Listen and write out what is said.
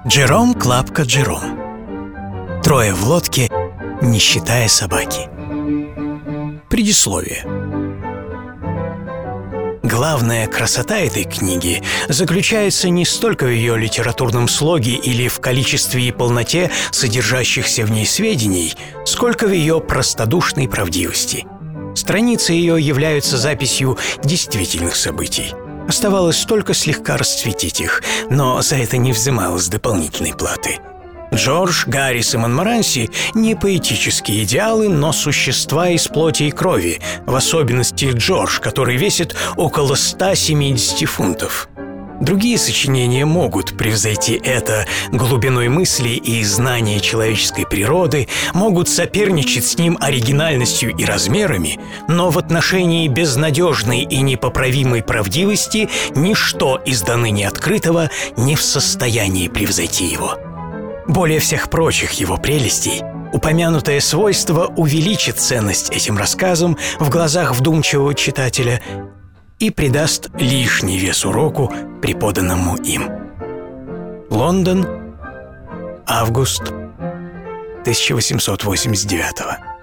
Джером Клапка Джером. Трое в лодке, не считая собаки. Предисловие. Главная красота этой книги заключается не столько в ее литературном слоге или в количестве и полноте содержащихся в ней сведений, сколько в ее простодушной правдивости. Страницы ее являются записью действительных событий. Оставалось только слегка расцветить их, но за это не взималось дополнительной платы. Джордж, Гаррис и Монморанси – не поэтические идеалы, но существа из плоти и крови, в особенности Джордж, который весит около 170 фунтов. Другие сочинения могут превзойти это глубиной мысли и знания человеческой природы, могут соперничать с ним оригинальностью и размерами, но в отношении безнадежной и непоправимой правдивости ничто из доныне открытого не в состоянии превзойти его. Более всех прочих его прелестей, упомянутое свойство увеличит ценность этим рассказам в глазах вдумчивого читателя и придаст лишний вес уроку, преподанному им. Лондон, август 1889.